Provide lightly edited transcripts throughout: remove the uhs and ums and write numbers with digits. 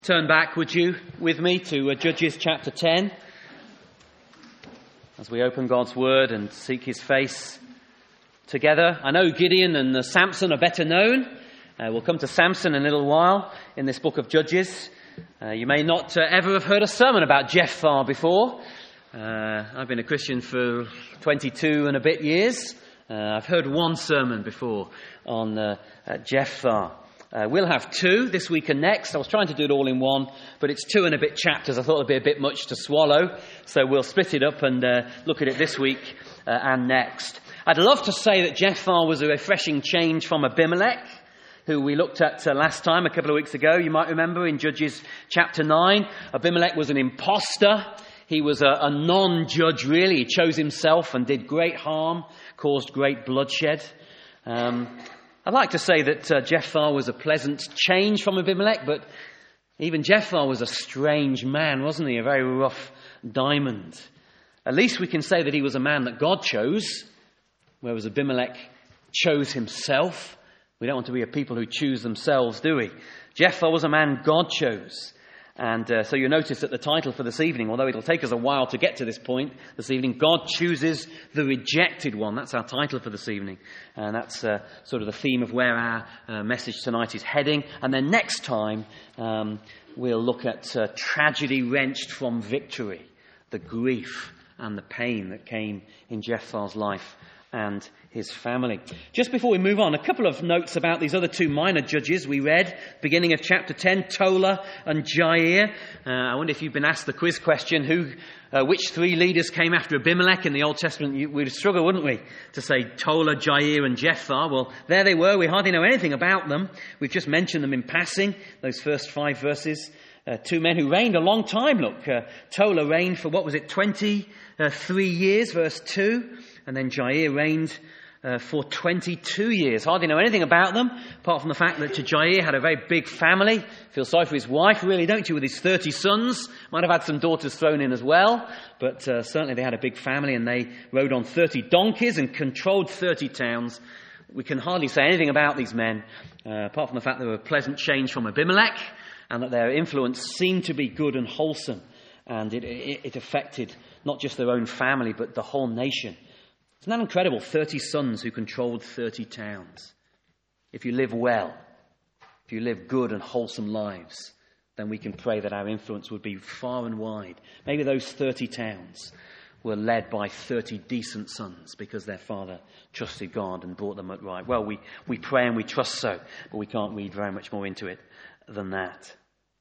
Turn back, would you, with me to Judges chapter 10, as we open God's Word and seek His face together. I know Gideon and Samson are better known. We'll come to Samson in a little while in this book of Judges. You may not ever have heard a sermon about Jephthah before. I've been a Christian for 22 and a bit years. I've heard one sermon before on Jephthah. We'll have two this week and next. I was trying to do it all in one, but it's 2 and a bit chapters. I thought it'd be a bit much to swallow, so we'll split it up and look at it this week and next. I'd love to say that Jephthah was a refreshing change from Abimelech, who we looked at last time, a couple of weeks ago. You might remember in Judges chapter 9, Abimelech was an imposter. He was a non-judge, really. He chose himself and did great harm, caused great bloodshed. I'd like to say that Jephthah was a pleasant change from Abimelech, but even Jephthah was a strange man, wasn't he? A very rough diamond. At least we can say that he was a man that God chose, whereas Abimelech chose himself. We don't want to be a people who choose themselves, do we? Jephthah was a man God chose. And so you'll notice that the title for this evening, although it'll take us a while to get to this point this evening, God chooses the rejected one. That's our title for this evening. And that's sort of the theme of where our message tonight is heading. And then next time, we'll look at tragedy wrenched from victory, the grief and the pain that came in Jephthah's life and his family. Just before we move on, a couple of notes about these other two minor judges we read, beginning of chapter 10, Tola and Jair. I wonder if you've been asked the quiz question, which three leaders came after Abimelech in the Old Testament? We'd struggle, wouldn't we, to say Tola, Jair and Jephthah. Well, there they were. We hardly know anything about them. We've just mentioned them in passing, those first 5 verses. Two men who reigned a long time. Look, Tola reigned for, 23 years, verse 2. And then Jair reigned for 22 years. Hardly know anything about them, apart from the fact that Jair had a very big family. Feel sorry for his wife, really, don't you, with his 30 sons. Might have had some daughters thrown in as well. But certainly they had a big family, and they rode on 30 donkeys and controlled 30 towns. We can hardly say anything about these men, apart from the fact they were a pleasant change from Abimelech, and that their influence seemed to be good and wholesome. And it affected not just their own family, but the whole nation. Isn't that incredible? 30 sons who controlled 30 towns. If you live well, if you live good and wholesome lives, then we can pray that our influence would be far and wide. Maybe those 30 towns were led by 30 decent sons because their father trusted God and brought them up right. Well, we pray and we trust so, but we can't read very much more into it than that.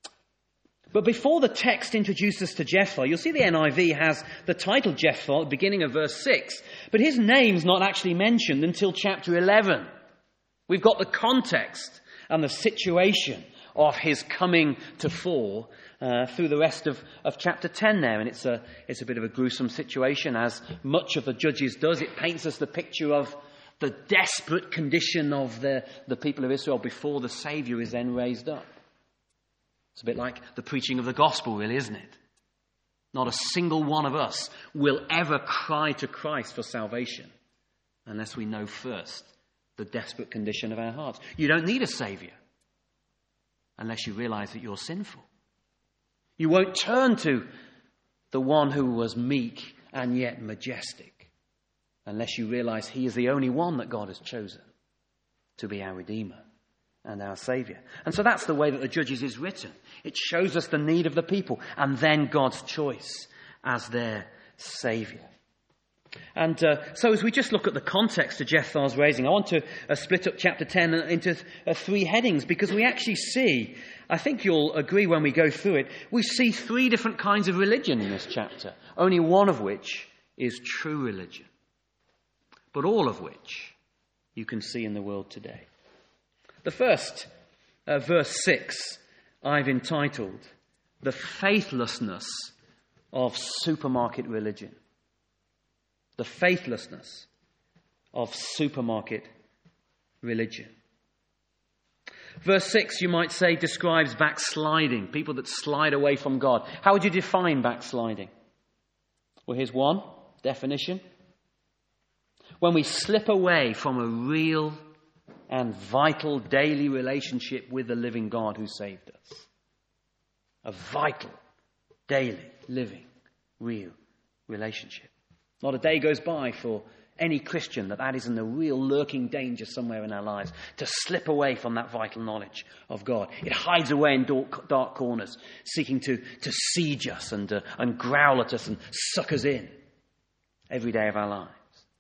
But before the text introduces us to Jephthah, you'll see the NIV has the title Jephthah at the beginning of verse 6. But his name's not actually mentioned until chapter 11. We've got the context and the situation of his coming to fore through the rest of chapter 10 there. And it's a bit of a gruesome situation, as much of the Judges does. It paints us the picture of the desperate condition of the people of Israel before the Saviour is then raised up. It's a bit like the preaching of the gospel, really, isn't it? Not a single one of us will ever cry to Christ for salvation unless we know first the desperate condition of our hearts. You don't need a saviour unless you realise that you're sinful. You won't turn to the one who was meek and yet majestic unless you realise he is the only one that God has chosen to be our Redeemer and our Saviour. And so that's the way that the Judges is written. It shows us the need of the people and then God's choice as their Saviour. And so as we just look at the context of Jephthah's raising, I want to split up chapter 10 into 3 headings, because we actually see, I think you'll agree when we go through it, we see 3 different kinds of religion in this chapter, only one of which is true religion, but all of which you can see in the world today. The first, verse 6, I've entitled, The Faithlessness of Supermarket Religion. The faithlessness of supermarket religion. Verse 6, you might say, describes backsliding, people that slide away from God. How would you define backsliding? Well, here's one definition. When we slip away from a real and vital daily relationship with the living God who saved us. A vital, daily, living, real relationship. Not a day goes by for any Christian that isn't a real lurking danger somewhere in our lives, to slip away from that vital knowledge of God. It hides away in dark corners, seeking to siege us and growl at us and suck us in every day of our lives.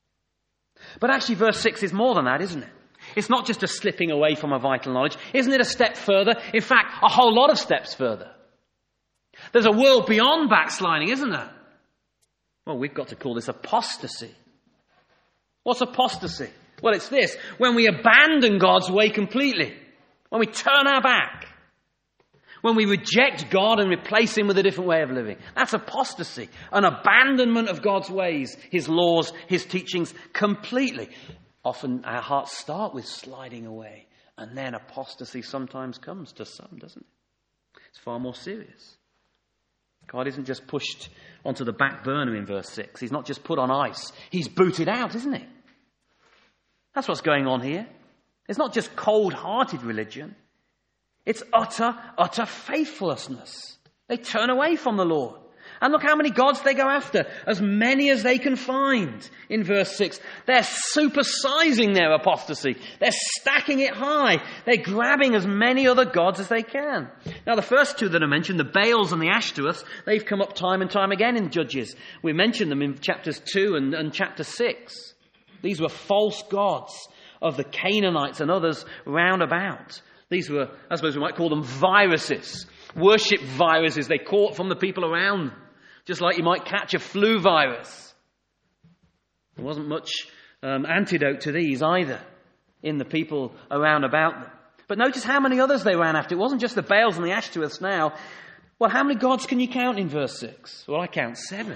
But actually verse 6 is more than that, isn't it? It's not just a slipping away from a vital knowledge. Isn't it a step further? In fact, a whole lot of steps further. There's a world beyond backsliding, isn't there? Well, we've got to call this apostasy. What's apostasy? Well, it's this. When we abandon God's way completely. When we turn our back. When we reject God and replace Him with a different way of living. That's apostasy. An abandonment of God's ways, His laws, His teachings completely. Often our hearts start with sliding away. And then apostasy sometimes comes to some, doesn't it? It's far more serious. God isn't just pushed onto the back burner in verse 6. He's not just put on ice. He's booted out, isn't he? That's what's going on here. It's not just cold-hearted religion. It's utter faithlessness. They turn away from the Lord. And look how many gods they go after. As many as they can find in verse 6. They're supersizing their apostasy. They're stacking it high. They're grabbing as many other gods as they can. Now the first two that I mentioned, the Baals and the Ashtoreths, they've come up time and time again in Judges. We mentioned them in chapters 2 and chapter 6. These were false gods of the Canaanites and others round about. These were, I suppose we might call them viruses. Worship viruses they caught from the people around them. Just like you might catch a flu virus. There wasn't much antidote to these either in the people around about them. But notice how many others they ran after. It wasn't just the Baals and the Ashtoreths now. Well, how many gods can you count in verse 6? Well, I count 7.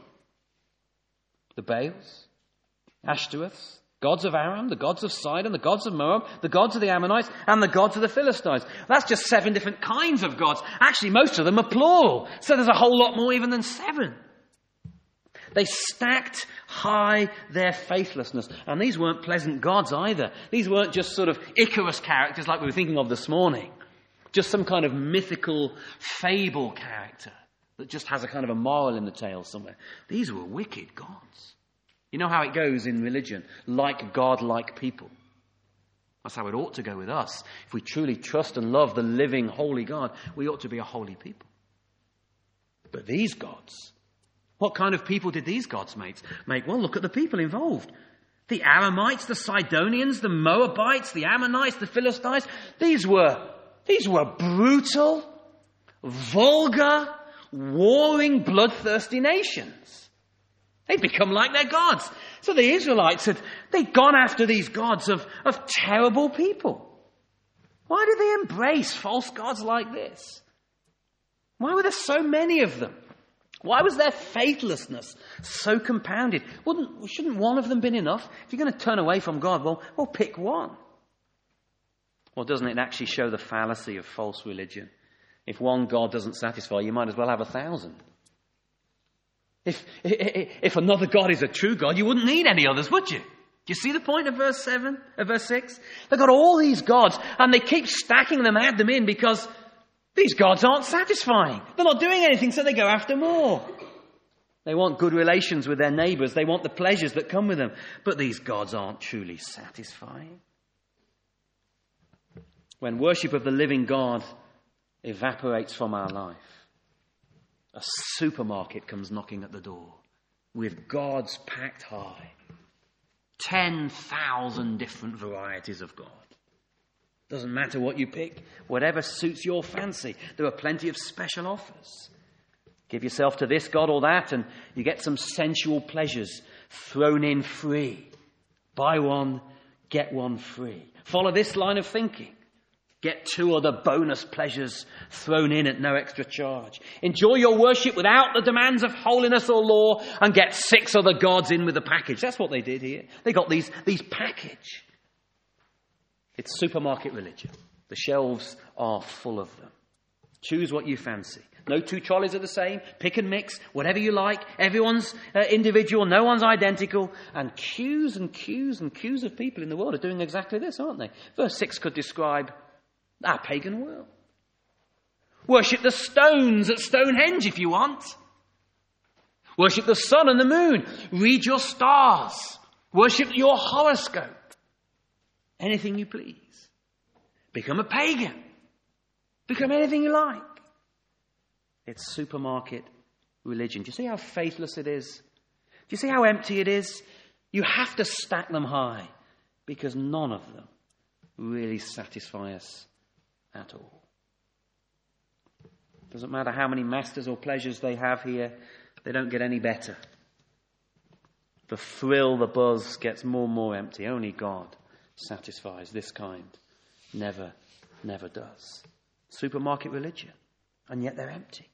The Baals, Ashtoreths, gods of Aram, the gods of Sidon, the gods of Moab, the gods of the Ammonites, and the gods of the Philistines. That's just 7 different kinds of gods. Actually, most of them are plural. So there's a whole lot more even than 7. They stacked high their faithlessness. And these weren't pleasant gods either. These weren't just sort of Icarus characters like we were thinking of this morning. Just some kind of mythical fable character that just has a kind of a moral in the tale somewhere. These were wicked gods. You know how it goes in religion. Like God, like people. That's how it ought to go with us. If we truly trust and love the living, holy God, we ought to be a holy people. But these gods, what kind of people did these gods make? Well, look at the people involved. The Aramites, the Sidonians, the Moabites, the Ammonites, the Philistines. These were brutal, vulgar, warring, bloodthirsty nations. They'd become like their gods. So the Israelites they'd gone after these gods of terrible people. Why did they embrace false gods like this? Why were there so many of them? Why was their faithlessness so compounded? Shouldn't one of them been enough? If you're going to turn away from God, well, pick one. Well, doesn't it actually show the fallacy of false religion? If one God doesn't satisfy, you might as well have 1,000. If another God is a true God, you wouldn't need any others, would you? Do you see the point of verse 6? They've got all these gods, and they keep stacking them, add them in, because these gods aren't satisfying. They're not doing anything, so they go after more. They want good relations with their neighbours. They want the pleasures that come with them. But these gods aren't truly satisfying. When worship of the living God evaporates from our life, a supermarket comes knocking at the door with gods packed high. 10,000 different varieties of God. Doesn't matter what you pick, whatever suits your fancy. There are plenty of special offers. Give yourself to this God or that, and you get some sensual pleasures thrown in free. Buy one, get one free. Follow this line of thinking. Get 2 other bonus pleasures thrown in at no extra charge. Enjoy your worship without the demands of holiness or law, and get 6 other gods in with the package. That's what they did here. They got these package. It's supermarket religion. The shelves are full of them. Choose what you fancy. No 2 trolleys are the same. Pick and mix, whatever you like. Everyone's individual. No one's identical. And queues and queues and queues of people in the world are doing exactly this, aren't they? Verse 6 could describe our pagan world. Worship the stones at Stonehenge if you want. Worship the sun and the moon. Read your stars. Worship your horoscope. Anything you please. Become a pagan. Become anything you like. It's supermarket religion. Do you see how faithless it is? Do you see how empty it is? You have to stack them high because none of them really satisfy us at all. Doesn't matter how many masters or pleasures they have here, they don't get any better. The thrill, the buzz gets more and more empty. Only God satisfies. This kind never does. Supermarket religion, and yet they're empty.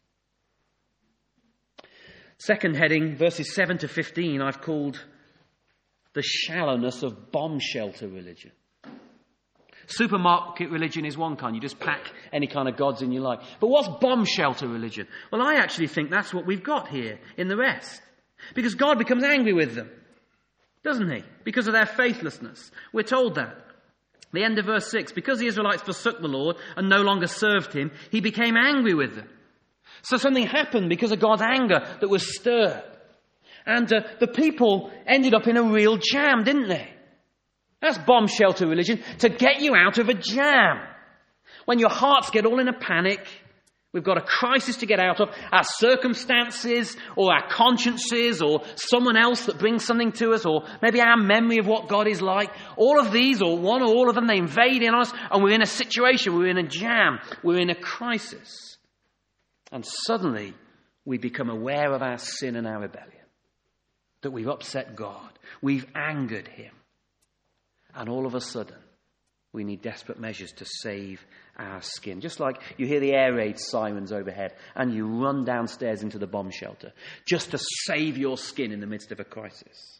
Second heading, verses 7 to 15, I've called the shallowness of bomb shelter religion. Supermarket religion is one kind. You just pack any kind of gods in you like. But what's bomb shelter religion? Well, I actually think that's what we've got here in the rest. Because God becomes angry with them, doesn't he? Because of their faithlessness. We're told that. The end of verse 6, because the Israelites forsook the Lord and no longer served him, he became angry with them. So something happened because of God's anger that was stirred. And the people ended up in a real jam, didn't they? That's bomb shelter religion, to get you out of a jam. When your hearts get all in a panic, we've got a crisis to get out of, our circumstances or our consciences or someone else that brings something to us or maybe our memory of what God is like. All of these or one or all of them, they invade in us and we're in a situation, we're in a jam, we're in a crisis. And suddenly we become aware of our sin and our rebellion, that we've upset God, we've angered him. And all of a sudden, we need desperate measures to save our skin. Just like you hear the air raid sirens overhead and you run downstairs into the bomb shelter just to save your skin in the midst of a crisis.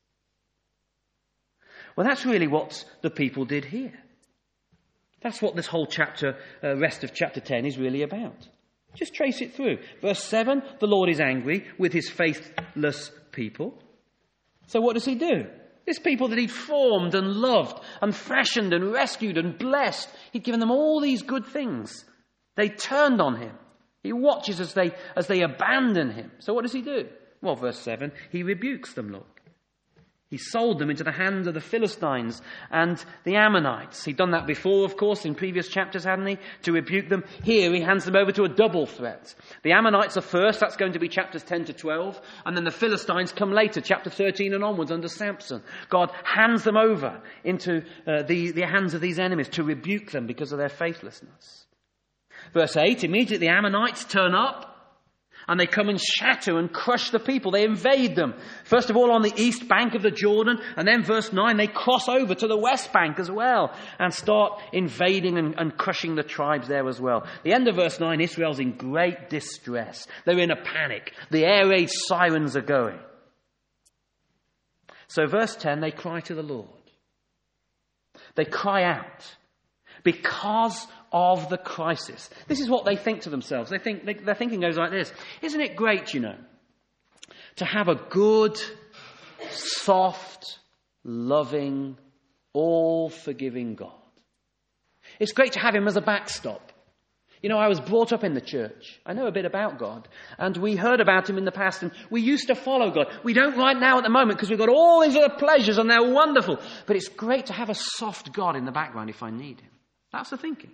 Well, that's really what the people did here. That's what this whole chapter, rest of chapter 10 is really about. Just trace it through. Verse 7, the Lord is angry with his faithless people. So what does he do? This people that he'd formed and loved and fashioned and rescued and blessed, he'd given them all these good things. They turned on him. He watches as they abandon him. So what does he do? Well, verse 7, he rebukes them, look. He sold them into the hands of the Philistines and the Ammonites. He'd done that before, of course, in previous chapters, hadn't he? To rebuke them. Here he hands them over to a double threat. The Ammonites are first, that's going to be chapters 10 to 12. And then the Philistines come later, chapter 13 and onwards under Samson. God hands them over into the hands of these enemies to rebuke them because of their faithlessness. Verse 8, immediately the Ammonites turn up. And they come and shatter and crush the people. They invade them. First of all on the east bank of the Jordan. And then verse 9, they cross over to the west bank as well. And start invading and crushing the tribes there as well. The end of verse 9, Israel's in great distress. They're in a panic. The air raid sirens are going. So verse 10, they cry to the Lord. They cry out. Because of the crisis. This is what they think to themselves. Their thinking goes like this. Isn't it great, to have a good, soft, loving, all-forgiving God? It's great to have him as a backstop. I was brought up in the church. I know a bit about God. And we heard about him in the past. And we used to follow God. We don't right now at the moment because we've got all these other pleasures and they're wonderful. But it's great to have a soft God in the background if I need him. That's the thinking.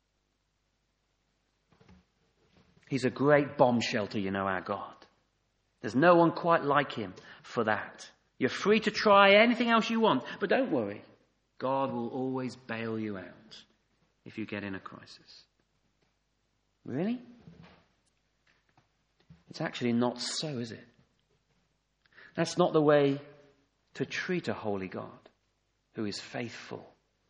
He's a great bomb shelter, our God. There's no one quite like him for that. You're free to try anything else you want, but don't worry. God will always bail you out if you get in a crisis. Really? It's actually not so, is it? That's not the way to treat a holy God who is faithful.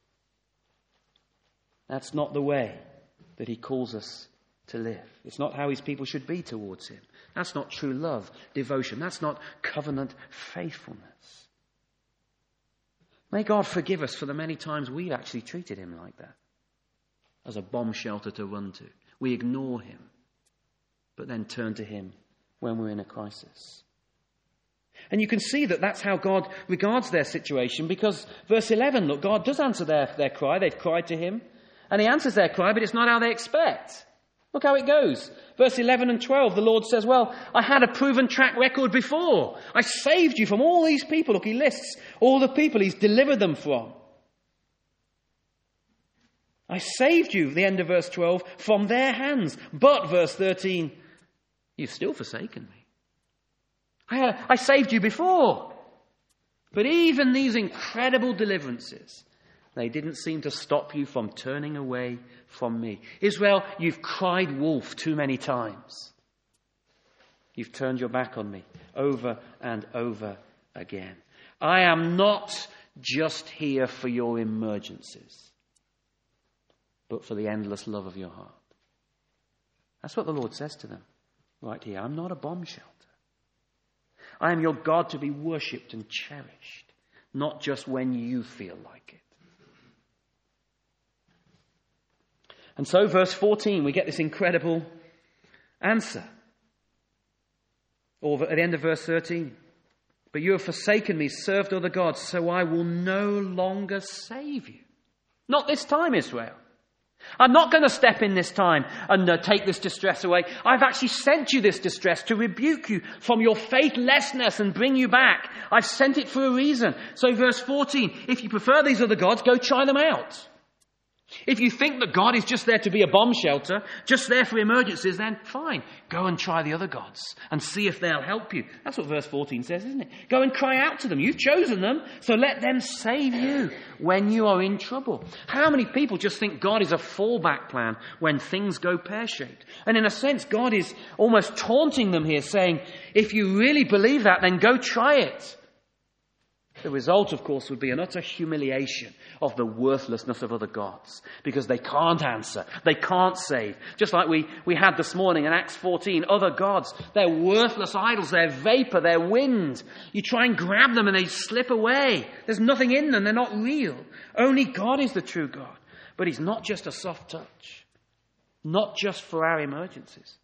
That's not the way that he calls us to live. It's not how his people should be towards him. That's not true love, devotion. That's not covenant faithfulness. May God forgive us for the many times we've actually treated him like that. As a bomb shelter to run to. We ignore him, but then turn to him when we're in a crisis. And you can see that that's how God regards their situation, because verse 11, look, God does answer their cry. They've cried to him. And he answers their cry, but it's not how they expect. Look how it goes. Verse 11 and 12, the Lord says, well, I had a proven track record before. I saved you from all these people. Look, he lists all the people he's delivered them from. I saved you, the end of verse 12, from their hands. But, verse 13, you've still forsaken me. I saved you before. But even these incredible deliverances, they didn't seem to stop you from turning away from me. Israel, you've cried wolf too many times. You've turned your back on me over and over again. I am not just here for your emergencies, but for the endless love of your heart. That's what the Lord says to them right here. I'm not a bomb shelter. I am your God to be worshipped and cherished, not just when you feel like it. And so, verse 14, we get this incredible answer. Or at the end of verse 13, but you have forsaken me, served other gods, so I will no longer save you. Not this time, Israel. I'm not going to step in this time and take this distress away. I've actually sent you this distress to rebuke you from your faithlessness and bring you back. I've sent it for a reason. So verse 14, if you prefer these other gods, go try them out. If you think that God is just there to be a bomb shelter, just there for emergencies, then fine. Go and try the other gods and see if they'll help you. That's what verse 14 says, isn't it? Go and cry out to them. You've chosen them, so let them save you when you are in trouble. How many people just think God is a fallback plan when things go pear-shaped? And in a sense, God is almost taunting them here, saying, if you really believe that, then go try it. The result, of course, would be an utter humiliation of the worthlessness of other gods, because they can't answer, they can't save. Just like we had this morning in Acts 14, other gods, they're worthless idols, they're vapor, they're wind. You try and grab them and they slip away. There's nothing in them, they're not real. Only God is the true God. But he's not just a soft touch, not just for our emergencies.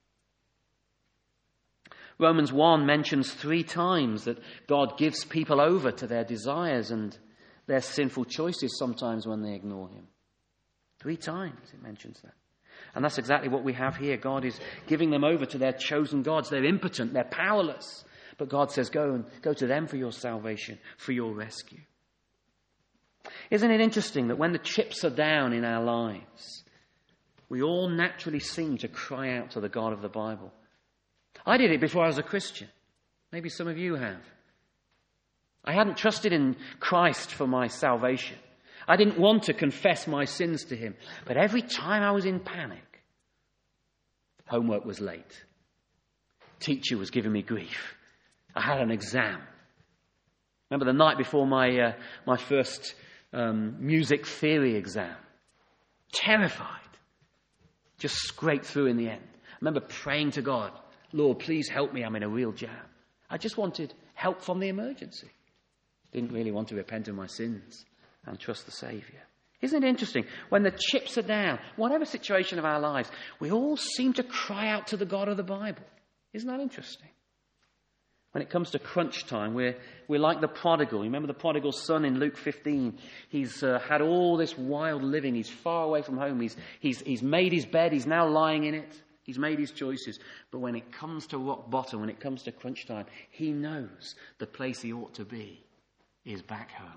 Romans 1 mentions 3 times that God gives people over to their desires and their sinful choices sometimes when they ignore him. 3 times it mentions that. And that's exactly what we have here. God is giving them over to their chosen gods. They're impotent, they're powerless. But God says, go to them for your salvation, for your rescue. Isn't it interesting that when the chips are down in our lives, we all naturally seem to cry out to the God of the Bible? I did it before I was a Christian. Maybe some of you have. I hadn't trusted in Christ for my salvation. I didn't want to confess my sins to him. But every time I was in panic, homework was late. Teacher was giving me grief. I had an exam. Remember the night before my first music theory exam. Terrified. Just scraped through in the end. I remember praying to God, Lord, please help me, I'm in a real jam. I just wanted help from the emergency. Didn't really want to repent of my sins and trust the Saviour. Isn't it interesting? When the chips are down, whatever situation of our lives, we all seem to cry out to the God of the Bible. Isn't that interesting? When it comes to crunch time, we're like the prodigal. You remember the prodigal son in Luke 15? He's had all this wild living. He's far away from home. He's made his bed. He's now lying in it. He's made his choices. But when it comes to rock bottom, when it comes to crunch time, he knows the place he ought to be is back home.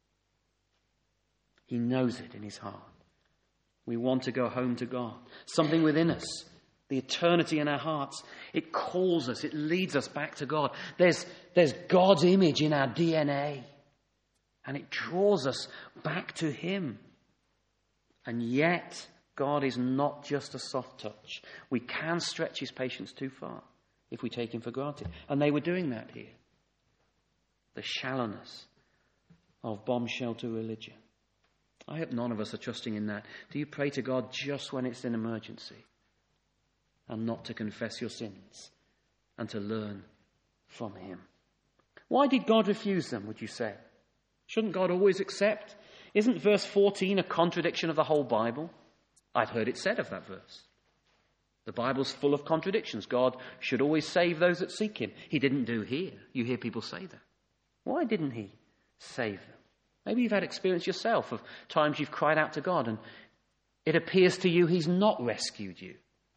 He knows it in his heart. We want to go home to God. Something within us, the eternity in our hearts, it calls us, it leads us back to God. There's God's image in our DNA. And it draws us back to him. And yet, God is not just a soft touch. We can stretch his patience too far if we take him for granted. And they were doing that here. The shallowness of bomb shelter religion. I hope none of us are trusting in that. Do you pray to God just when it's an emergency? And not to confess your sins and to learn from him? Why did God refuse them, would you say? Shouldn't God always accept? Isn't verse 14 a contradiction of the whole Bible? I've heard it said of that verse. The Bible's full of contradictions. God should always save those that seek him. He didn't do here. You hear people say that. Why didn't he save them? Maybe you've had experience yourself of times you've cried out to God and it appears to you he's not rescued you.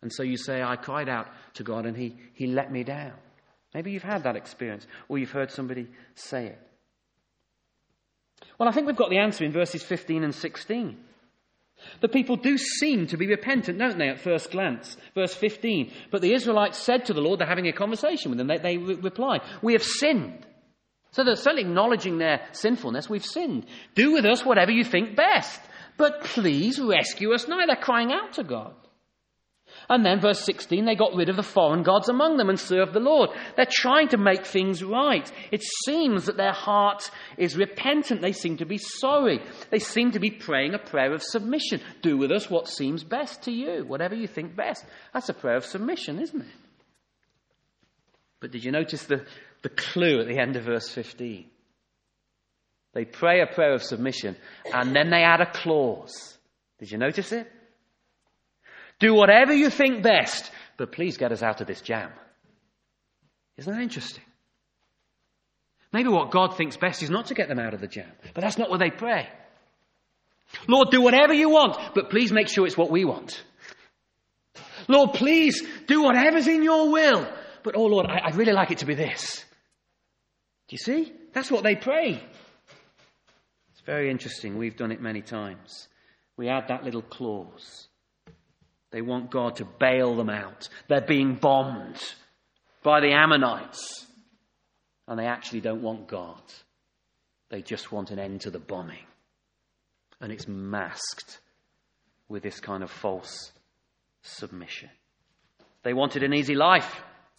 And so you say, I cried out to God and he let me down. Maybe you've had that experience, or you've heard somebody say it. Well, I think we've got the answer in verses 15 and 16. The people do seem to be repentant, don't they, at first glance? Verse 15, but the Israelites said to the Lord, they're having a conversation with them, they reply, we have sinned. So they're certainly acknowledging their sinfulness. We've sinned. Do with us whatever you think best, but please rescue us now. They're crying out to God. And then verse 16, they got rid of the foreign gods among them and served the Lord. They're trying to make things right. It seems that their heart is repentant. They seem to be sorry. They seem to be praying a prayer of submission. Do with us what seems best to you, whatever you think best. That's a prayer of submission, isn't it? But did you notice the clue at the end of verse 15? They pray a prayer of submission and then they add a clause. Did you notice it? Do whatever you think best, but please get us out of this jam. Isn't that interesting? Maybe what God thinks best is not to get them out of the jam, but that's not what they pray. Lord, do whatever you want, but please make sure it's what we want. Lord, please do whatever's in your will, but oh Lord, I'd really like it to be this. Do you see? That's what they pray. It's very interesting. We've done it many times. We add that little clause. They want God to bail them out. They're being bombed by the Ammonites. And they actually don't want God. They just want an end to the bombing. And it's masked with this kind of false submission. They wanted an easy life.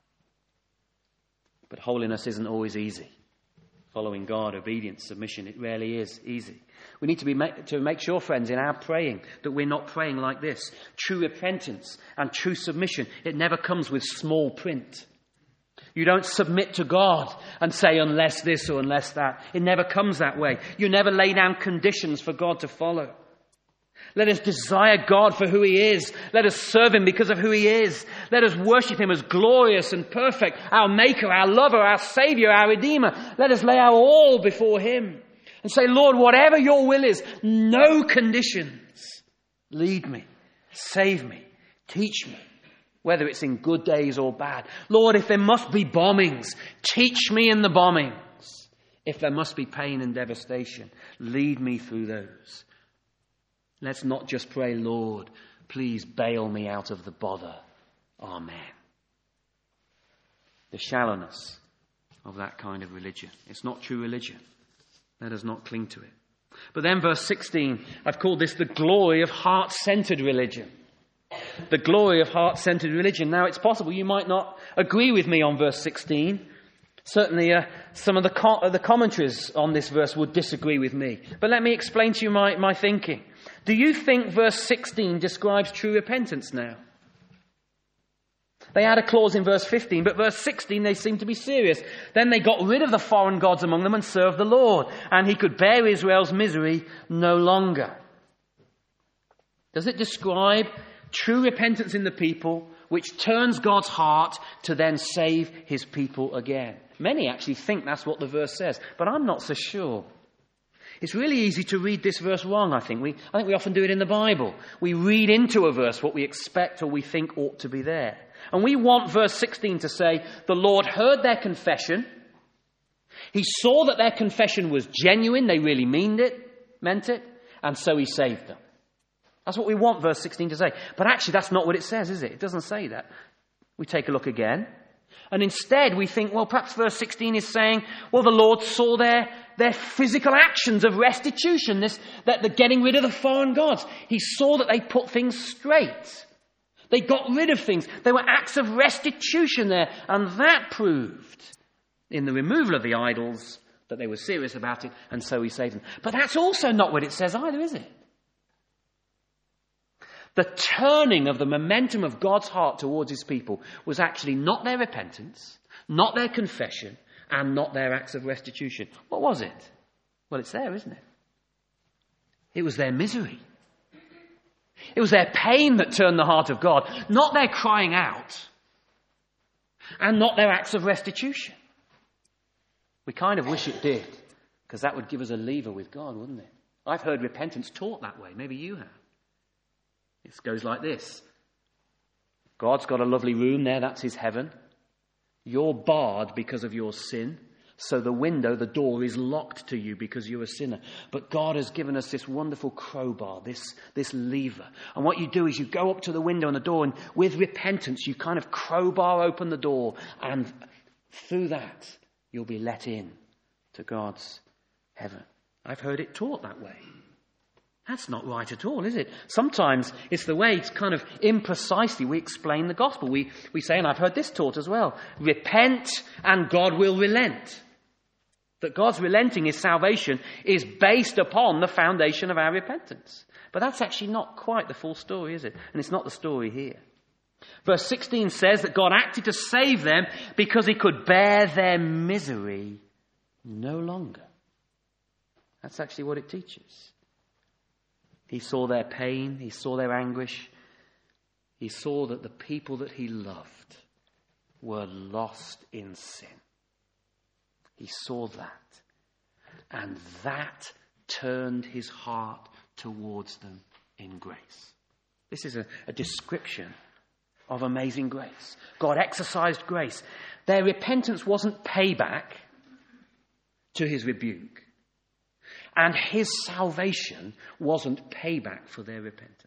But holiness isn't always easy. Following God, obedience, submission, it rarely is easy. We need to make sure, friends, in our praying, that we're not praying like this. True repentance and true submission, it never comes with small print. You don't submit to God and say, unless this or unless that. It never comes that way. You never lay down conditions for God to follow. Let us desire God for who he is. Let us serve him because of who he is. Let us worship him as glorious and perfect, our maker, our lover, our savior, our redeemer. Let us lay our all before him and say, Lord, whatever your will is, no conditions. Lead me, save me, teach me, whether it's in good days or bad. Lord, if there must be bombings, teach me in the bombings. If there must be pain and devastation, lead me through those. Let's not just pray, Lord, please bail me out of the bother. Amen. The shallowness of that kind of religion. It's not true religion. Let us not cling to it. But then verse 16, I've called this the glory of heart-centered religion. The glory of heart-centered religion. Now, it's possible you might not agree with me on verse 16. Certainly, some of the commentaries on this verse would disagree with me. But let me explain to you my thinking. Do you think verse 16 describes true repentance now? They had a clause in verse 15, but verse 16 they seem to be serious. Then they got rid of the foreign gods among them and served the Lord, and he could bear Israel's misery no longer. Does it describe true repentance in the people, which turns God's heart to then save his people again? Many actually think that's what the verse says, but I'm not so sure. It's really easy to read this verse wrong, I think. I think we often do it in the Bible. We read into a verse what we expect or we think ought to be there. And we want verse 16 to say, the Lord heard their confession. He saw that their confession was genuine. They really meant it. And so he saved them. That's what we want verse 16 to say. But actually, that's not what it says, is it? It doesn't say that. We take a look again. And instead we think, well, perhaps verse 16 is saying, well, the Lord saw their physical actions of restitution, that the getting rid of the foreign gods. He saw that they put things straight. They got rid of things. There were acts of restitution there. And that proved in the removal of the idols that they were serious about it. And so he saved them. But that's also not what it says either, is it? The turning of the momentum of God's heart towards his people was actually not their repentance, not their confession, and not their acts of restitution. What was it? Well, it's there, isn't it? It was their misery. It was their pain that turned the heart of God, not their crying out, and not their acts of restitution. We kind of wish it did, because that would give us a lever with God, wouldn't it? I've heard repentance taught that way. Maybe you have. It goes like this. God's got a lovely room there. That's his heaven. You're barred because of your sin. So the door is locked to you because you're a sinner. But God has given us this wonderful crowbar, this lever. And what you do is you go up to the window and the door, and with repentance, you kind of crowbar open the door. And through that, you'll be let in to God's heaven. I've heard it taught that way. That's not right at all, is it? Sometimes it's the way, it's kind of imprecisely we explain the gospel. We say, and I've heard this taught as well, repent and God will relent. That God's relenting his salvation is based upon the foundation of our repentance. But that's actually not quite the full story, is it? And it's not the story here. Verse 16 says that God acted to save them because he could bear their misery no longer. That's actually what it teaches. He saw their pain. He saw their anguish. He saw that the people that he loved were lost in sin. He saw that. And that turned his heart towards them in grace. This is a description of amazing grace. God exercised grace. Their repentance wasn't payback to his rebuke. And his salvation wasn't payback for their repentance.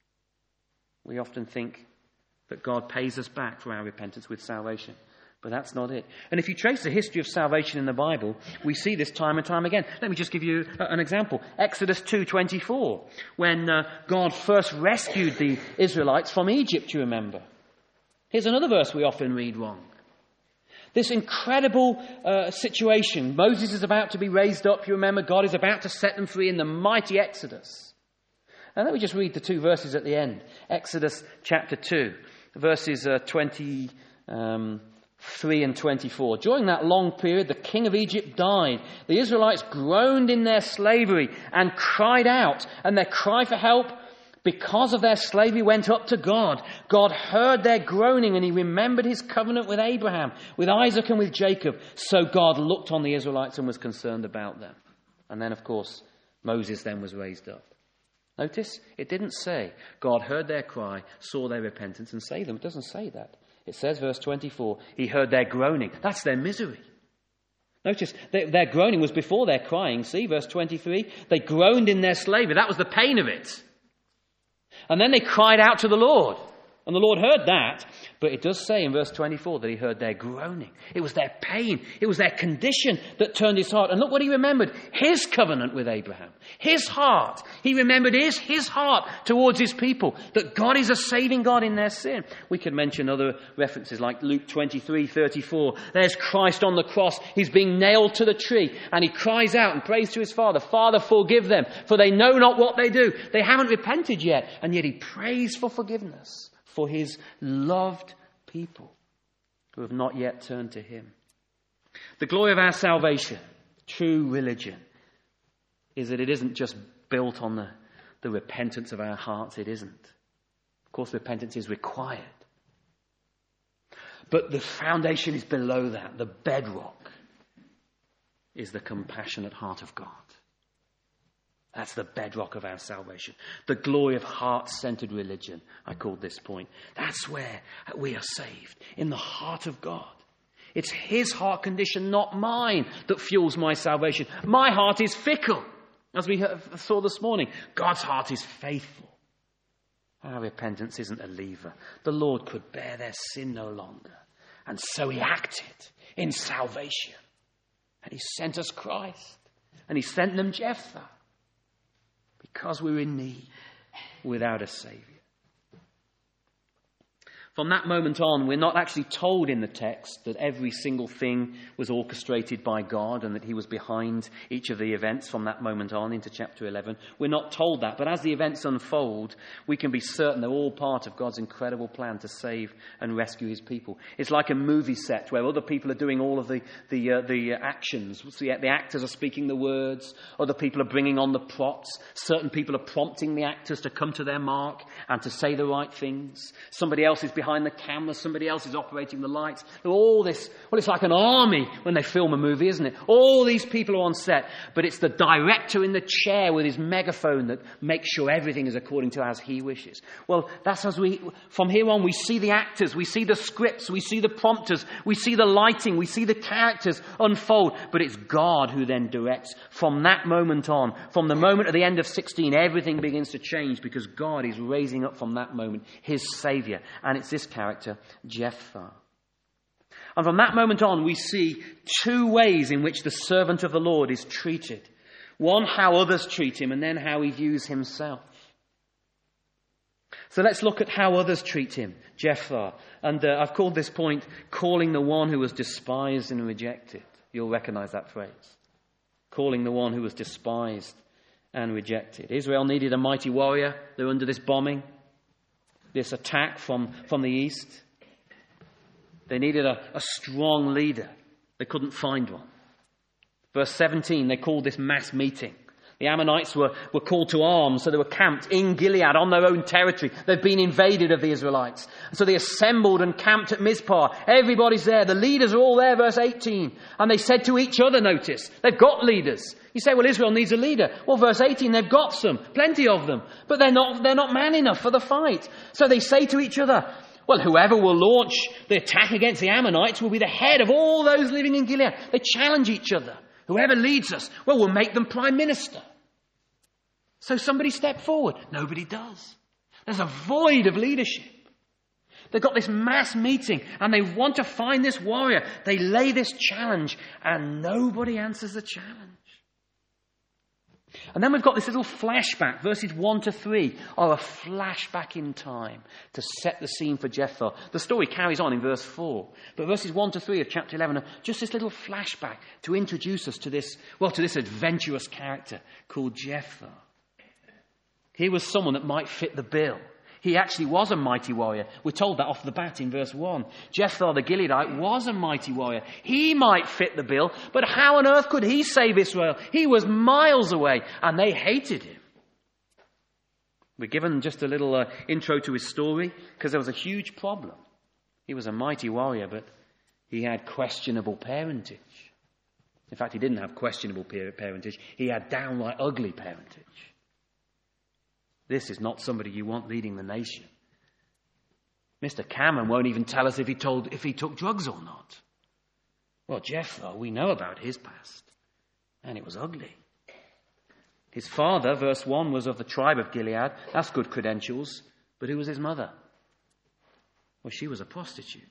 We often think that God pays us back for our repentance with salvation. But that's not it. And if you trace the history of salvation in the Bible, we see this time and time again. Let me just give you an example. Exodus 2:24, when God first rescued the Israelites from Egypt, you remember. Here's another verse we often read wrong. This incredible situation. Moses is about to be raised up. You remember, God is about to set them free in the mighty Exodus. And let me just read the two verses at the end. Exodus chapter 2, verses 23 and 24. During that long period, the king of Egypt died. The Israelites groaned in their slavery and cried out. And their cry for help because of their slavery went up to God. God heard their groaning and he remembered his covenant with Abraham, with Isaac and with Jacob. So God looked on the Israelites and was concerned about them. And then, of course, Moses then was raised up. Notice, it didn't say God heard their cry, saw their repentance and saved them. It doesn't say that. It says, verse 24, he heard their groaning. That's their misery. Notice, their groaning was before their crying. See, verse 23, they groaned in their slavery. That was the pain of it. And then they cried out to the Lord. And the Lord heard that. But it does say in verse 24 that he heard their groaning. It was their pain. It was their condition that turned his heart. And look what he remembered. His covenant with Abraham. His heart. He remembered his heart towards his people. That God is a saving God in their sin. We could mention other references like Luke 23:34. There's Christ on the cross. He's being nailed to the tree. And he cries out and prays to his Father. Father, forgive them. For they know not what they do. They haven't repented yet. And yet he prays for forgiveness for his loved people who have not yet turned to him. The glory of our salvation, true religion, is that it isn't just built on the repentance of our hearts. It isn't. Of course, repentance is required. But the foundation is below that. The bedrock is the compassionate heart of God. That's the bedrock of our salvation. The glory of heart-centered religion, I called this point. That's where we are saved, in the heart of God. It's his heart condition, not mine, that fuels my salvation. My heart is fickle, as we saw this morning. God's heart is faithful. Our repentance isn't a lever. The Lord could bear their sin no longer. And so he acted in salvation. And he sent us Christ. And he sent them Jephthah. Because we were in need without a Saviour. From that moment on, we're not actually told in the text that every single thing was orchestrated by God and that he was behind each of the events from that moment on into chapter 11. We're not told that, but as the events unfold, we can be certain they're all part of God's incredible plan to save and rescue his people. It's like a movie set where other people are doing all of the actions. The actors are speaking the words, other people are bringing on the props, certain people are prompting the actors to come to their mark and to say the right things. Somebody else is behind behind the camera, somebody else is operating the lights. All this, well, it's like an army when they film a movie, isn't it? All these people are on set, but it's the director in the chair with his megaphone that makes sure everything is according to as he wishes. Well, that's from here on, we see the actors, we see the scripts, we see the prompters, we see the lighting, we see the characters unfold, but it's God who then directs. From that moment on, from the moment at the end of 16, everything begins to change because God is raising up from that moment his Saviour. And it's this character, Jephthah. And from that moment on, we see two ways in which the servant of the Lord is treated. One, how others treat him, and then how he views himself. So let's look at how others treat him, Jephthah. And I've called this point, calling the one who was despised and rejected. You'll recognise that phrase. Calling the one who was despised and rejected. Israel needed a mighty warrior. They're under this bombing, this attack from the east. They needed a strong leader. They couldn't find one. Verse 17, they called this mass meeting. The Ammonites were called to arms, so they were camped in Gilead on their own territory. They've been invaded of the Israelites. So they assembled and camped at Mizpah. Everybody's there. The leaders are all there, verse 18. And they said to each other, notice, they've got leaders. You say, well, Israel needs a leader. Well, verse 18, they've got some, plenty of them. But they're not man enough for the fight. So they say to each other, well, whoever will launch the attack against the Ammonites will be the head of all those living in Gilead. They challenge each other. Whoever leads us, well, we'll make them prime minister. So somebody step forward. Nobody does. There's a void of leadership. They've got this mass meeting and they want to find this warrior. They lay this challenge and nobody answers the challenge. And then we've got this little flashback, verses 1 to 3, are a flashback in time to set the scene for Jephthah. The story carries on in verse 4. But verses 1 to 3 of chapter 11 are just this little flashback to introduce us to this adventurous character called Jephthah. He was someone that might fit the bill. He actually was a mighty warrior. We're told that off the bat in verse 1. Jephthah the Gileadite was a mighty warrior. He might fit the bill, but how on earth could he save Israel? He was miles away, and they hated him. We're given just a little intro to his story, because there was a huge problem. He was a mighty warrior, but he had questionable parentage. In fact, he didn't have questionable parentage. He had downright ugly parentage. This is not somebody you want leading the nation. Mr. Cameron won't even tell us if he took drugs or not. Well, Jephthah, we know about his past. And it was ugly. His father, verse 1, was of the tribe of Gilead. That's good credentials. But who was his mother? Well, she was a prostitute.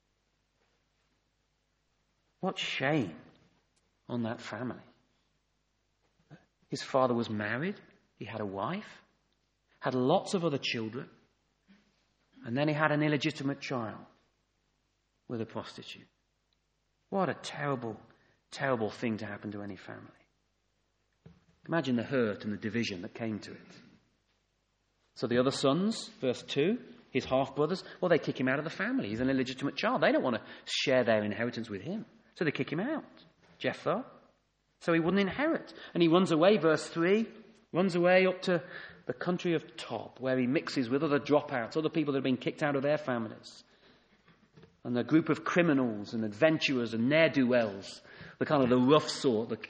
What shame on that family. His father was married. He had a wife. Had lots of other children, and then he had an illegitimate child with a prostitute. What a terrible, terrible thing to happen to any family. Imagine the hurt and the division that came to it. So the other sons, verse 2, his half-brothers, well, they kick him out of the family. He's an illegitimate child. They don't want to share their inheritance with him. So they kick him out. Jephthah. So he wouldn't inherit. And he runs away, verse 3, runs away up to the country of Tob, where he mixes with other dropouts, other people that have been kicked out of their families. And a group of criminals and adventurers and ne'er-do-wells, the kind of the rough sort, the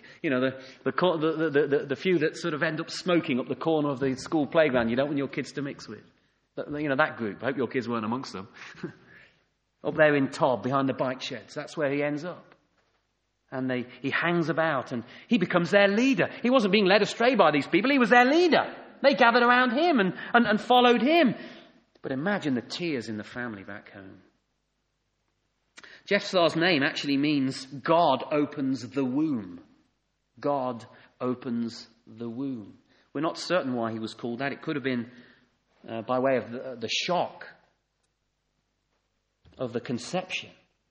few that sort of end up smoking up the corner of the school playground you don't want your kids to mix with. That group. I hope your kids weren't amongst them. Up there in Tob, behind the bike sheds, that's where he ends up. And he hangs about and he becomes their leader. He wasn't being led astray by these people, he was their leader. They gathered around him and followed him. But imagine the tears in the family back home. Jephthah's name actually means God opens the womb. God opens the womb. We're not certain why he was called that. It could have been by way of the shock of the conception.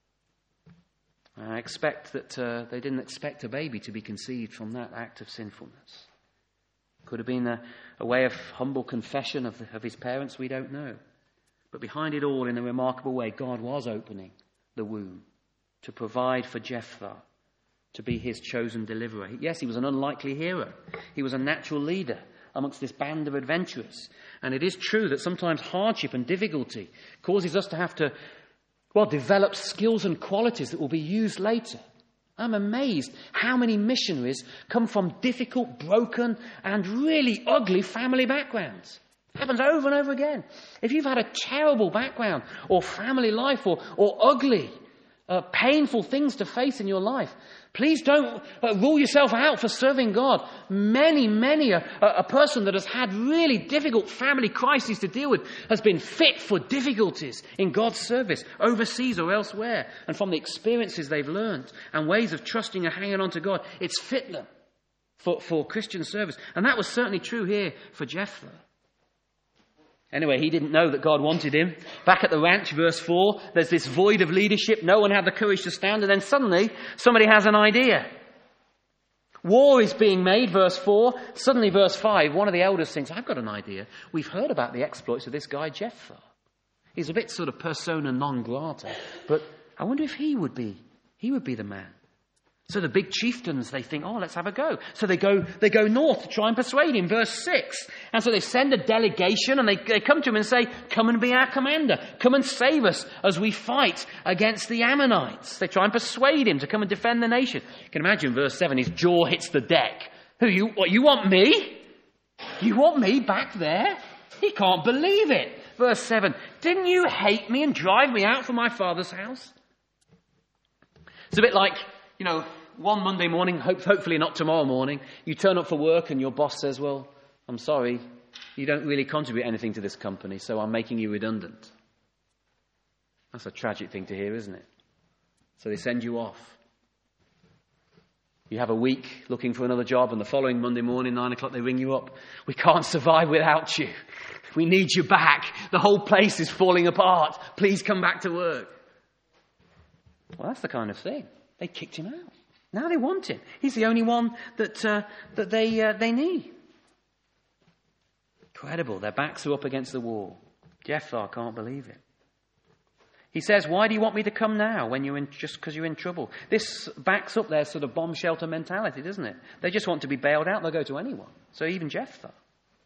I expect that they didn't expect a baby to be conceived from that act of sinfulness. Could have been a way of humble confession of his parents, we don't know. But behind it all, in a remarkable way, God was opening the womb to provide for Jephthah, to be his chosen deliverer. Yes, he was an unlikely hero. He was a natural leader. amongst this band of adventurers. And it is true that sometimes hardship and difficulty causes us to have to, develop skills and qualities that will be used later. I'm amazed how many missionaries come from difficult, broken, and really ugly family backgrounds. It happens over and over again. If you've had a terrible background or family life or ugly, painful things to face in your life, please don't rule yourself out for serving God. Many a person that has had really difficult family crises to deal with has been fit for difficulties in God's service, overseas or elsewhere. And from the experiences they've learned and ways of trusting and hanging on to God, it's fit them for Christian service. And that was certainly true here for Jephthah. Anyway, he didn't know that God wanted him. Back at the ranch, verse 4, there's this void of leadership. No one had the courage to stand. And then suddenly, somebody has an idea. War is being made, verse 4. Suddenly, verse 5, one of the elders thinks, I've got an idea. We've heard about the exploits of this guy, Jephthah. He's a bit sort of persona non grata. But I wonder if he would be the man. So the big chieftains, they think, let's have a go. So they go north to try and persuade him, verse 6. And so they send a delegation and they come to him and say, come and be our commander. Come and save us as we fight against the Ammonites. They try and persuade him to come and defend the nation. You can imagine verse 7, his jaw hits the deck. You want me? You want me back there? He can't believe it. Verse 7, didn't you hate me and drive me out from my father's house? It's a bit like, one Monday morning, hopefully not tomorrow morning, you turn up for work and your boss says, well, I'm sorry, you don't really contribute anything to this company, so I'm making you redundant. That's a tragic thing to hear, isn't it? So they send you off. You have a week looking for another job, and the following Monday morning, 9 o'clock, they ring you up. We can't survive without you. We need you back. The whole place is falling apart. Please come back to work. Well, that's the kind of thing. They kicked him out. Now they want him. He's the only one that they need. Incredible. Their backs are up against the wall. Jephthah can't believe it. He says, why do you want me to come now when just because you're in trouble? This backs up their sort of bomb shelter mentality, doesn't it? They just want to be bailed out. They'll go to anyone. So even Jephthah.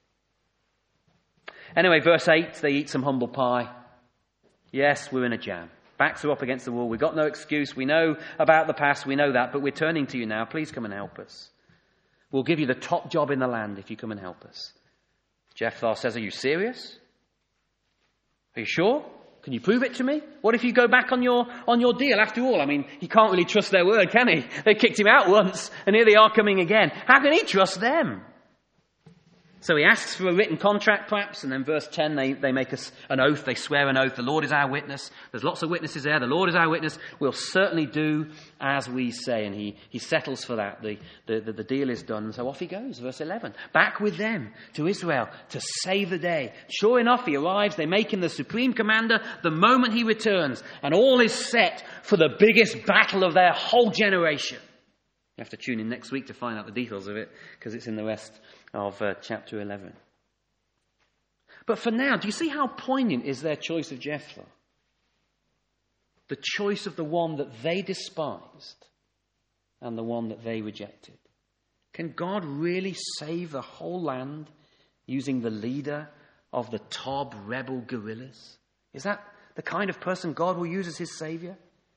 Anyway, verse 8, they eat some humble pie. Yes, we're in a jam. Backs are up against the wall. We've got no excuse. We know about the past. We know that. But we're turning to you now. Please come and help us. We'll give you the top job in the land if you come and help us. Jephthah says, are you serious? Are you sure? Can you prove it to me? What if you go back on your deal? After all, he can't really trust their word, can he? They kicked him out once, and here they are coming again. How can he trust them? So he asks for a written contract, perhaps, and then verse 10, they make us an oath. They swear an oath. The Lord is our witness. There's lots of witnesses there. The Lord is our witness. We'll certainly do as we say. And he settles for that. The deal is done. So off he goes, verse 11. Back with them to Israel to save the day. Sure enough, he arrives. They make him the supreme commander the moment he returns. And all is set for the biggest battle of their whole generation. You have to tune in next week to find out the details of it, because it's in the rest of chapter 11. But for now, do you see how poignant is their choice of Jephthah? The choice of the one that they despised and the one that they rejected. Can God really save the whole land using the leader of the Tob rebel guerrillas? Is that the kind of person God will use as his saviour?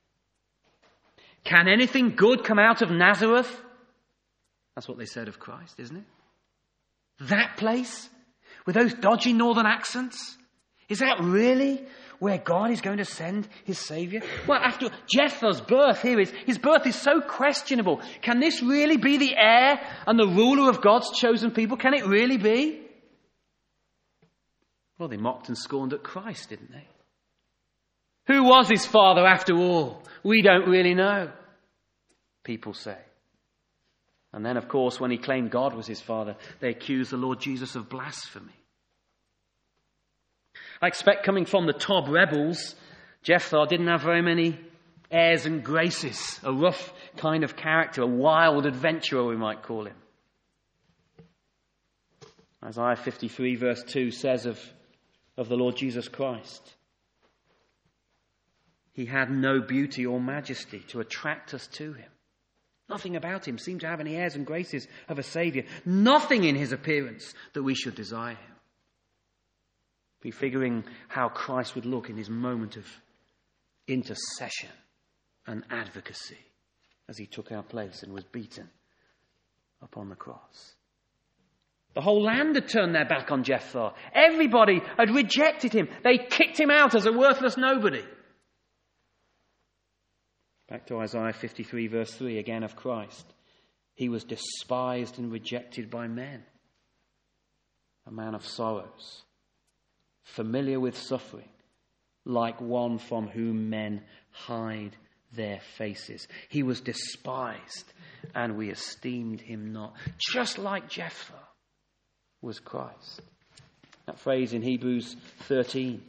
Can anything good come out of Nazareth? That's what they said of Christ, isn't it? That place with those dodgy northern accents? Is that really where God is going to send his Saviour? Well, after Jephthah's birth here his birth is so questionable. Can this really be the heir and the ruler of God's chosen people? Can it really be? Well, they mocked and scorned at Christ, didn't they? Who was his father after all? We don't really know, people say. And then, of course, when he claimed God was his father, they accused the Lord Jesus of blasphemy. I expect coming from the Tob rebels, Jephthah didn't have very many airs and graces. A rough kind of character, a wild adventurer, we might call him. Isaiah 53 verse 2 says of the Lord Jesus Christ, he had no beauty or majesty to attract us to him. Nothing about him seemed to have any airs and graces of a saviour. Nothing in his appearance that we should desire him. Prefiguring how Christ would look in his moment of intercession and advocacy as he took our place and was beaten upon the cross. The whole land had turned their back on Jephthah. Everybody had rejected him. They kicked him out as a worthless nobody. Back to Isaiah 53 verse 3 again of Christ. He was despised and rejected by men. A man of sorrows, familiar with suffering, like one from whom men hide their faces. He was despised and we esteemed him not. Just like Jephthah was Christ. That phrase in Hebrews 13.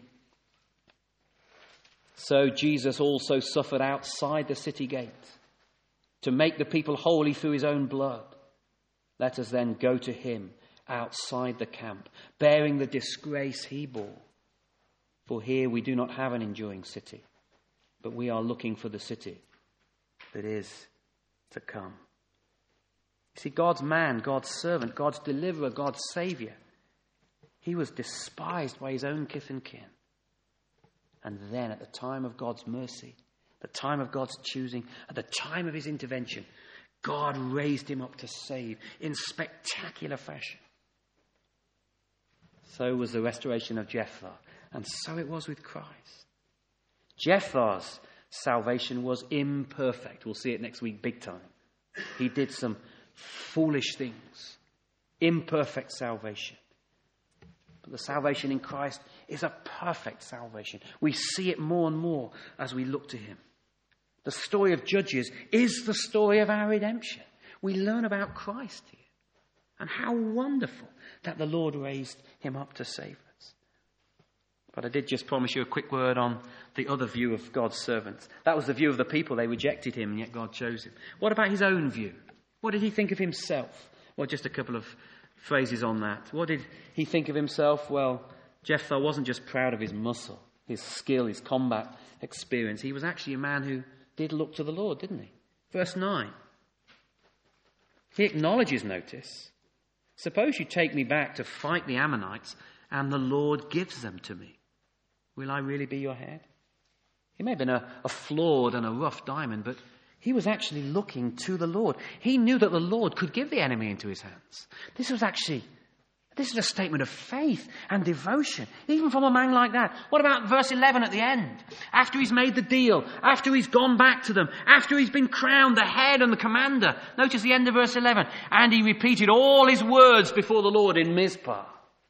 So Jesus also suffered outside the city gate to make the people holy through his own blood. Let us then go to him outside the camp, bearing the disgrace he bore. For here we do not have an enduring city, but we are looking for the city that is to come. You see, God's man, God's servant, God's deliverer, God's saviour, he was despised by his own kith and kin. And then at the time of God's mercy, the time of God's choosing, at the time of his intervention, God raised him up to save in spectacular fashion. So was the restoration of Jephthah, and so it was with Christ. Jephthah's salvation was imperfect. We'll see it next week big time. He did some foolish things. Imperfect salvation. But the salvation in Christ is a perfect salvation. We see it more and more as we look to him. The story of Judges is the story of our redemption. We learn about Christ here. And how wonderful that the Lord raised him up to save us. But I did just promise you a quick word on the other view of God's servants. That was the view of the people. They rejected him and yet God chose him. What about his own view? What did he think of himself? Well, just a couple of phrases on that. What did he think of himself? Well, Jephthah wasn't just proud of his muscle, his skill, his combat experience. He was actually a man who did look to the Lord, didn't he? Verse 9. He acknowledges, notice, suppose you take me back to fight the Ammonites and the Lord gives them to me. Will I really be your head? He may have been a flawed and a rough diamond, but he was actually looking to the Lord. He knew that the Lord could give the enemy into his hands. This is a statement of faith and devotion, even from a man like that. What about verse 11 at the end? After he's made the deal, after he's gone back to them, after he's been crowned the head and the commander. Notice the end of verse 11. And he repeated all his words before the Lord in Mizpah.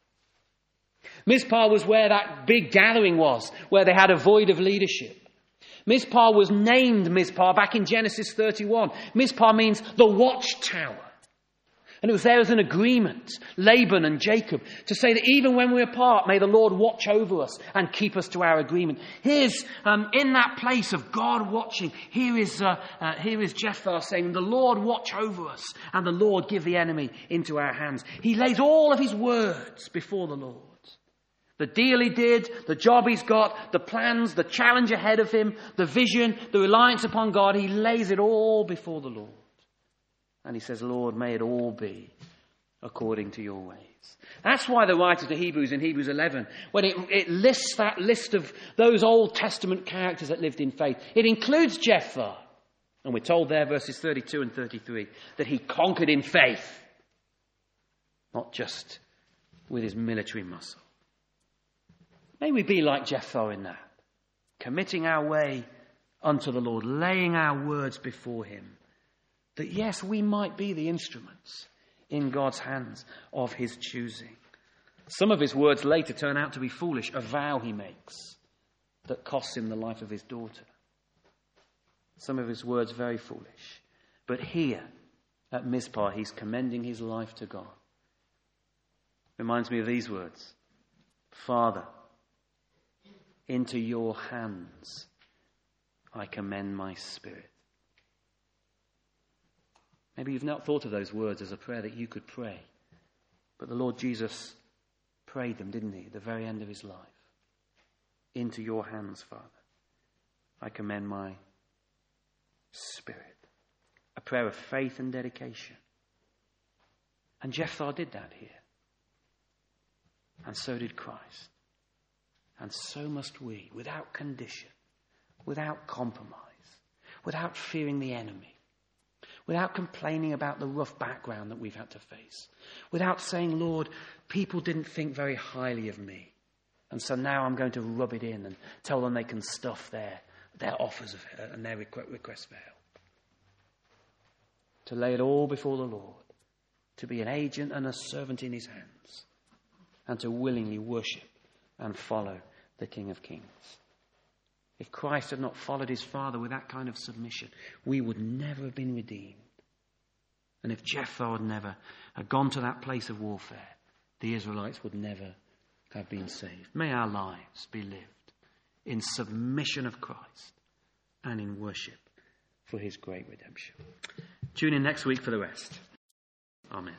Mizpah was where that big gathering was, where they had a void of leadership. Mizpah was named Mizpah back in Genesis 31. Mizpah means the watchtower. And it was there as an agreement, Laban and Jacob, to say that even when we're apart, may the Lord watch over us and keep us to our agreement. Here's, in that place of God watching, here is Jephthah saying, the Lord watch over us and the Lord give the enemy into our hands. He lays all of his words before the Lord. The deal he did, the job he's got, the plans, the challenge ahead of him, the vision, the reliance upon God, he lays it all before the Lord. And he says, Lord, may it all be according to your ways. That's why the writer to Hebrews in Hebrews 11, when it lists that list of those Old Testament characters that lived in faith, it includes Jephthah. And we're told there, verses 32 and 33, that he conquered in faith, not just with his military muscle. May we be like Jephthah in that, committing our way unto the Lord, laying our words before him, that yes, we might be the instruments in God's hands of his choosing. Some of his words later turn out to be foolish, a vow he makes that costs him the life of his daughter. Some of his words very foolish. But here at Mizpah, he's commending his life to God. Reminds me of these words. Father, into your hands I commend my spirit. Maybe you've not thought of those words as a prayer that you could pray. But the Lord Jesus prayed them, didn't he, at the very end of his life? Into your hands, Father, I commend my spirit. A a prayer of faith and dedication. And Jephthah did that here. And so did Christ. And so must we, without condition, without compromise, without fearing the enemy, without complaining about the rough background that we've had to face, without saying, Lord, people didn't think very highly of me, and so now I'm going to rub it in and tell them they can stuff their offers and their requests for help. To lay it all before the Lord, to be an agent and a servant in his hands, and to willingly worship and follow the King of Kings. If Christ had not followed his Father with that kind of submission, we would never have been redeemed. And if Jephthah had never gone to that place of warfare, the Israelites would never have been saved. May our lives be lived in submission of Christ and in worship for his great redemption. Tune in next week for the rest. Amen.